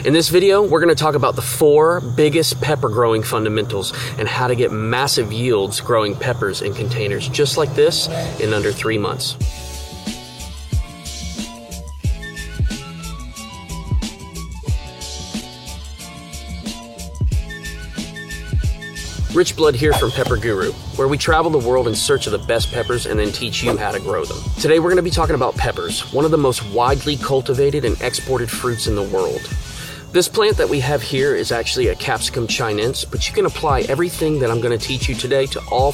In this video, we're going to talk about the 4 biggest pepper growing fundamentals and how to get massive yields growing peppers in containers just like this in under 3 months. Rich Blood here from Pepper Guru, where we travel the world in search of the best peppers and then teach you how to grow them. Today we're going to be talking about peppers, one of the most widely cultivated and exported fruits in the world. This plant that we have here is actually a Capsicum chinense, but you can apply everything that I'm going to teach you today to all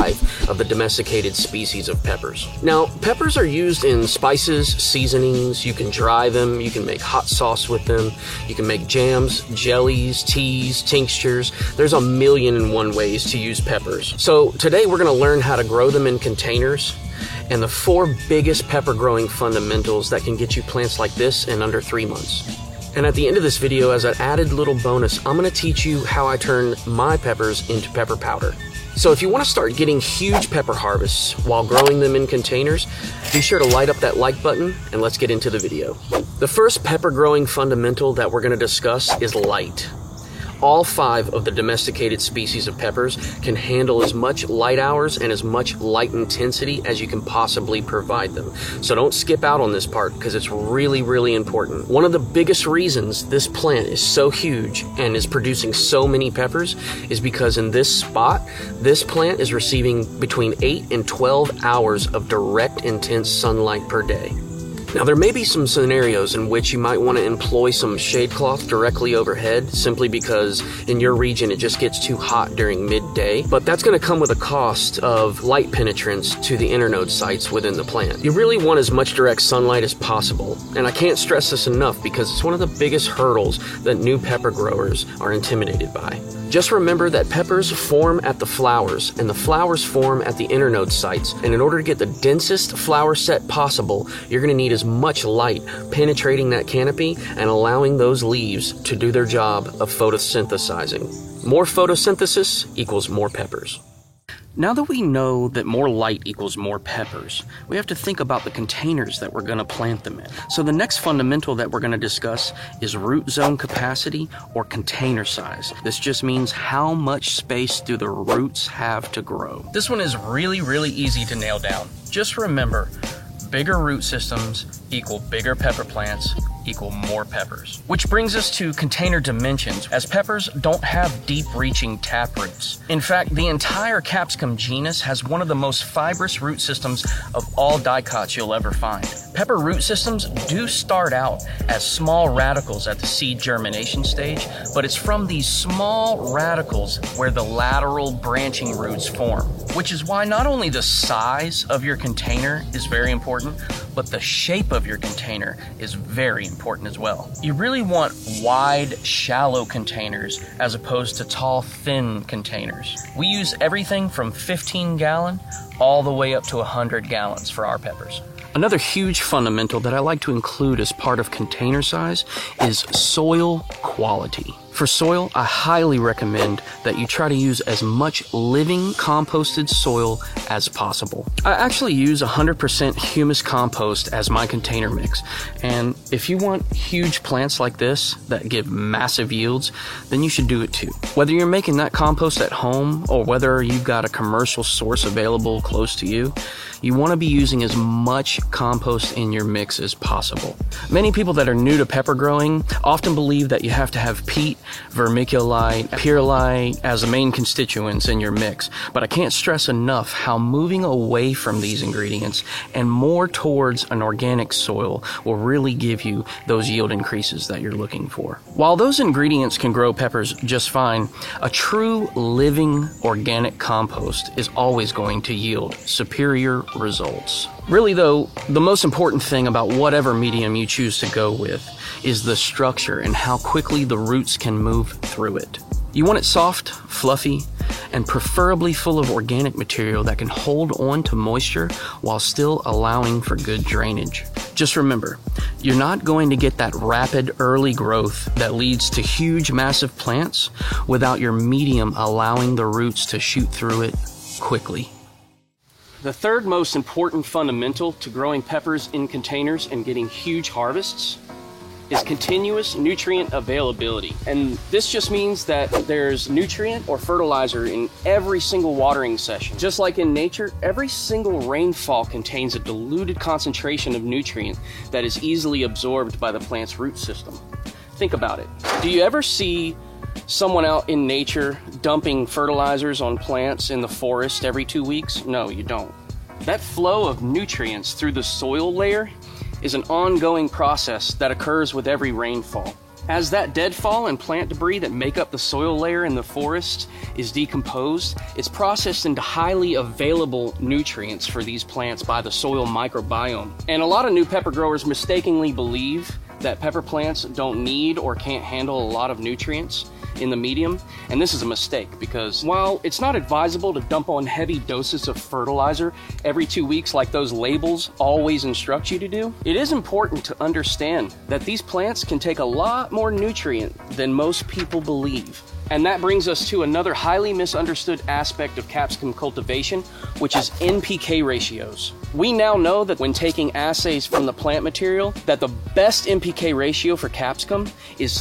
5 of the domesticated species of peppers. Now, peppers are used in spices, seasonings, you can dry them, you can make hot sauce with them, you can make jams, jellies, teas, tinctures. There's 1,000,001 ways to use peppers. So today we're going to learn how to grow them in containers and the 4 biggest pepper growing fundamentals that can get you plants like this in under 3 months. And at the end of this video, as an added little bonus, I'm going to teach you how I turn my peppers into pepper powder. So if you want to start getting huge pepper harvests while growing them in containers, be sure to light up that like button and let's get into the video. The first pepper growing fundamental that we're going to discuss is light. All 5 of the domesticated species of peppers can handle as much light hours and as much light intensity as you can possibly provide them. So don't skip out on this part because it's really, really important. One of the biggest reasons this plant is so huge and is producing so many peppers is because in this spot, this plant is receiving between 8 and 12 hours of direct, intense sunlight per day. Now, there may be some scenarios in which you might want to employ some shade cloth directly overhead simply because in your region it just gets too hot during midday, but that's going to come with a cost of light penetrance to the internode sites within the plant. You really want as much direct sunlight as possible, and I can't stress this enough because it's one of the biggest hurdles that new pepper growers are intimidated by. Just remember that peppers form at the flowers, and the flowers form at the internode sites, and in order to get the densest flower set possible, you're going to need as much light penetrating that canopy and allowing those leaves to do their job of photosynthesizing. More photosynthesis equals more peppers. Now that we know that more light equals more peppers, we have to think about the containers that we're going to plant them in. So the next fundamental that we're going to discuss is root zone capacity or container size. This just means how much space do the roots have to grow. This one is really, really easy to nail down. Just remember, bigger root systems equal bigger pepper plants equal more peppers. Which brings us to container dimensions, as peppers don't have deep-reaching taproots. In fact, the entire Capsicum genus has one of the most fibrous root systems of all dicots you'll ever find. Pepper root systems do start out as small radicles at the seed germination stage, but it's from these small radicals where the lateral branching roots form, which is why not only the size of your container is very important, but the shape of your container is very important as well. You really want wide, shallow containers as opposed to tall, thin containers. We use everything from 15-gallon all the way up to 100 gallons for our peppers. Another huge fundamental that I like to include as part of container size is soil quality. For soil, I highly recommend that you try to use as much living composted soil as possible. I actually use 100% humus compost as my container mix, and if you want huge plants like this that give massive yields, then you should do it too. Whether you're making that compost at home or whether you've got a commercial source available close to you, you want to be using as much compost in your mix as possible. Many people that are new to pepper growing often believe that you have to have peat, vermiculite, perlite as the main constituents in your mix, but I can't stress enough how moving away from these ingredients and more towards an organic soil will really give you those yield increases that you're looking for. While those ingredients can grow peppers just fine, a true living organic compost is always going to yield superior results. Really though, the most important thing about whatever medium you choose to go with is the structure and how quickly the roots can move through it. You want it soft, fluffy, and preferably full of organic material that can hold on to moisture while still allowing for good drainage. Just remember, you're not going to get that rapid early growth that leads to huge massive plants without your medium allowing the roots to shoot through it quickly. The third most important fundamental to growing peppers in containers and getting huge harvests is continuous nutrient availability. And this just means that there's nutrient or fertilizer in every single watering session. Just like in nature, every single rainfall contains a diluted concentration of nutrient that is easily absorbed by the plant's root system. Think about it. Do you ever see someone out in nature dumping fertilizers on plants in the forest every 2 weeks? No, you don't. That flow of nutrients through the soil layer is an ongoing process that occurs with every rainfall. As that deadfall and plant debris that make up the soil layer in the forest is decomposed, it's processed into highly available nutrients for these plants by the soil microbiome. And a lot of new pepper growers mistakenly believe that pepper plants don't need or can't handle a lot of nutrients in the medium, and this is a mistake, because while it's not advisable to dump on heavy doses of fertilizer every 2 weeks like those labels always instruct you to do, it is important to understand that these plants can take a lot more nutrient than most people believe. And that brings us to another highly misunderstood aspect of capsicum cultivation, which is NPK ratios. We now know that when taking assays from the plant material, that the best NPK ratio for capsicum is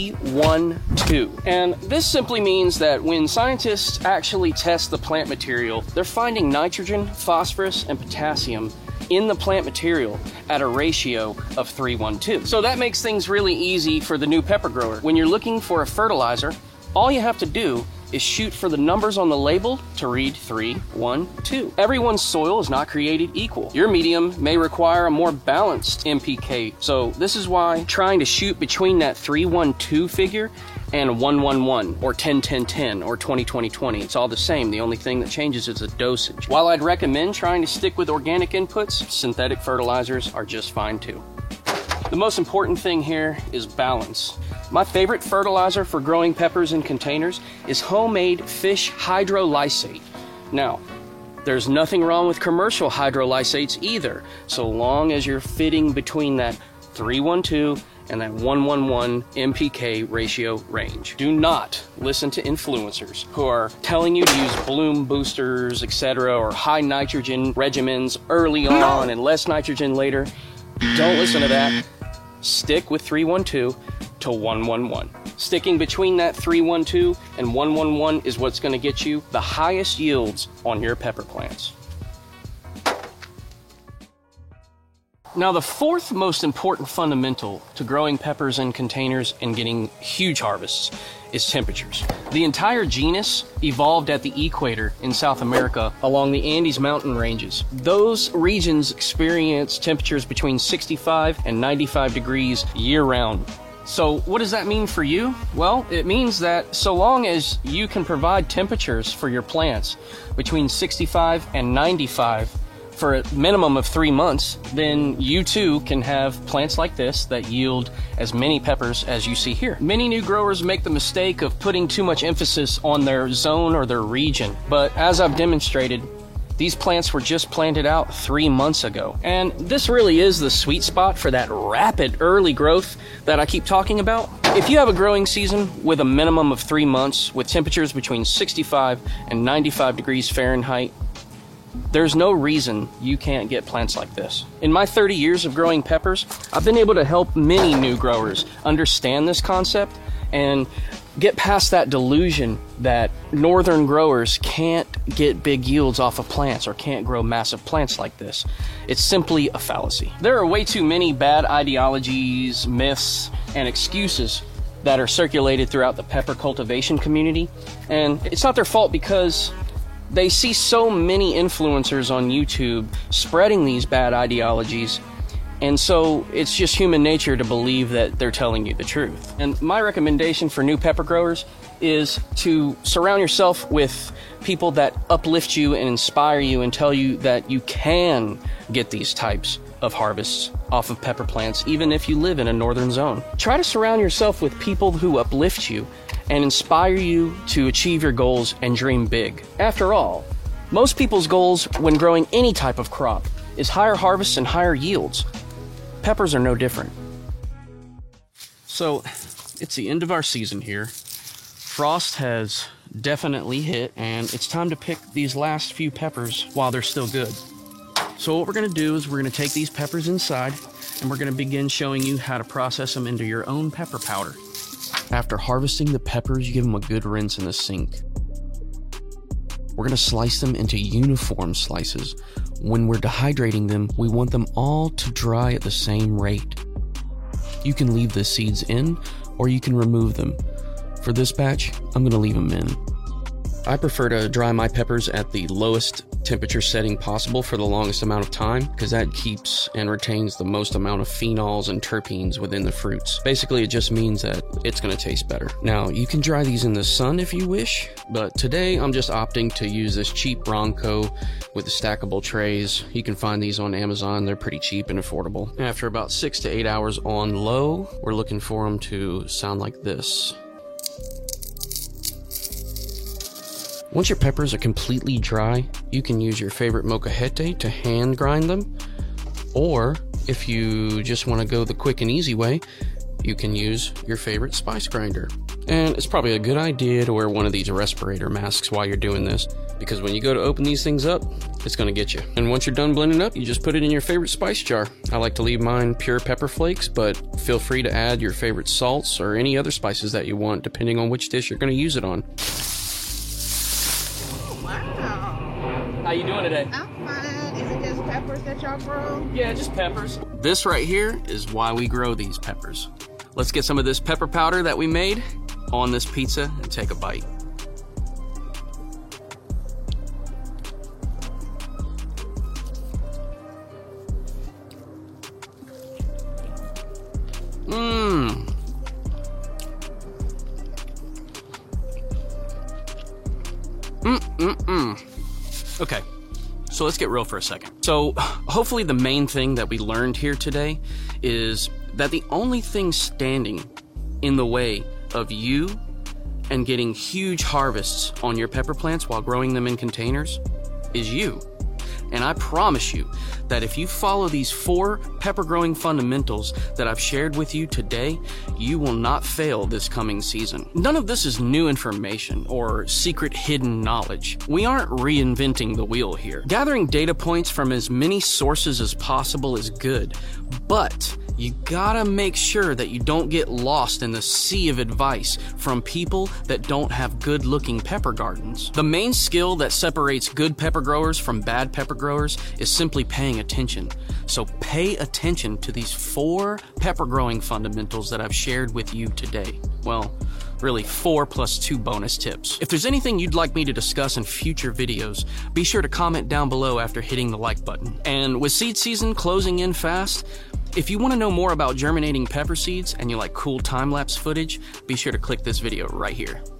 3:1:2. And this simply means that when scientists actually test the plant material, they're finding nitrogen, phosphorus, and potassium in the plant material at a ratio of 3:1:2. So that makes things really easy for the new pepper grower. When you're looking for a fertilizer, all you have to do is shoot for the numbers on the label to read 3:1:2. Everyone's soil is not created equal. Your medium may require a more balanced NPK. So this is why trying to shoot between that 3:1:2 figure and 1:1:1 or 10:10:10 or 20:20:20. It's all the same. The only thing that changes is the dosage. While I'd recommend trying to stick with organic inputs, synthetic fertilizers are just fine too. The most important thing here is balance. My favorite fertilizer for growing peppers in containers is homemade fish hydrolysate. Now, there's nothing wrong with commercial hydrolysates either, so long as you're fitting between that 3:1:2 and that 1:1:1 NPK ratio range. Do not listen to influencers who are telling you to use bloom boosters, etc., or high nitrogen regimens early on and less nitrogen later. Don't listen to that. Stick with 3:1:2 to 1:1:1. Sticking between that 3:1:2 and 1:1:1 is what's going to get you the highest yields on your pepper plants. Now, the fourth most important fundamental to growing peppers in containers and getting huge harvests is temperatures. The entire genus evolved at the equator in South America along the Andes mountain ranges. Those regions experience temperatures between 65 and 95 degrees year-round. So what does that mean for you? Well, it means that so long as you can provide temperatures for your plants between 65 and 95 for a minimum of 3 months, then you too can have plants like this that yield as many peppers as you see here. Many new growers make the mistake of putting too much emphasis on their zone or their region, but as I've demonstrated, these plants were just planted out 3 months ago. And this really is the sweet spot for that rapid early growth that I keep talking about. If you have a growing season with a minimum of 3 months with temperatures between 65 and 95 degrees Fahrenheit, there's no reason you can't get plants like this. In my 30 years of growing peppers, I've been able to help many new growers understand this concept and get past that delusion that northern growers can't get big yields off of plants or can't grow massive plants like this. It's simply a fallacy. There are way too many bad ideologies, myths, and excuses that are circulated throughout the pepper cultivation community, and it's not their fault because they see so many influencers on YouTube spreading these bad ideologies, and so it's just human nature to believe that they're telling you the truth. And my recommendation for new pepper growers is to surround yourself with people that uplift you and inspire you and tell you that you can get these types of harvests off of pepper plants even if you live in a northern zone. Try to surround yourself with people who uplift you and inspire you to achieve your goals and dream big. After all, most people's goals when growing any type of crop is higher harvests and higher yields. Peppers are no different. So, it's the end of our season here. Frost has definitely hit, and it's time to pick these last few peppers while they're still good. So what we're gonna do is we're gonna take these peppers inside, and we're going to begin showing you how to process them into your own pepper powder. After harvesting the peppers, you give them a good rinse in the sink. We're going to slice them into uniform slices. When we're dehydrating them, we want them all to dry at the same rate. You can leave the seeds in, or you can remove them. For this batch, I'm going to leave them in. I prefer to dry my peppers at the lowest temperature setting possible for the longest amount of time, because that keeps and retains the most amount of phenols and terpenes within the fruits. Basically, it just means that it's going to taste better. Now, you can dry these in the sun if you wish, but today I'm just opting to use this cheap Ronco with the stackable trays. You can find these on Amazon. They're pretty cheap and affordable. After about 6 to 8 hours on low, we're looking for them to sound like this. Once your peppers are completely dry, you can use your favorite molcajete to hand grind them, or if you just want to go the quick and easy way, you can use your favorite spice grinder. And it's probably a good idea to wear one of these respirator masks while you're doing this, because when you go to open these things up, it's going to get you. And once you're done blending up, you just put it in your favorite spice jar. I like to leave mine pure pepper flakes, but feel free to add your favorite salts or any other spices that you want, depending on which dish you're going to use it on. How you doing today? I'm fine. Is it just peppers that y'all grow? Yeah, just peppers. This right here is why we grow these peppers. Let's get some of this pepper powder that we made on this pizza and take a bite. Okay, so let's get real for a second. So hopefully the main thing that we learned here today is that the only thing standing in the way of you and getting huge harvests on your pepper plants while growing them in containers is you. And I promise you that if you follow these 4 pepper growing fundamentals that I've shared with you today, you will not fail this coming season. None of this is new information or secret hidden knowledge. We aren't reinventing the wheel here. Gathering data points from as many sources as possible is good, but you gotta make sure that you don't get lost in the sea of advice from people that don't have good-looking pepper gardens. The main skill that separates good pepper growers from bad pepper growers is simply paying attention. So pay attention to these 4 pepper growing fundamentals that I've shared with you today. Well, really 4 plus 2 bonus tips. If there's anything you'd like me to discuss in future videos, be sure to comment down below after hitting the like button. And with seed season closing in fast, if you want to know more about germinating pepper seeds and you like cool time-lapse footage, be sure to click this video right here.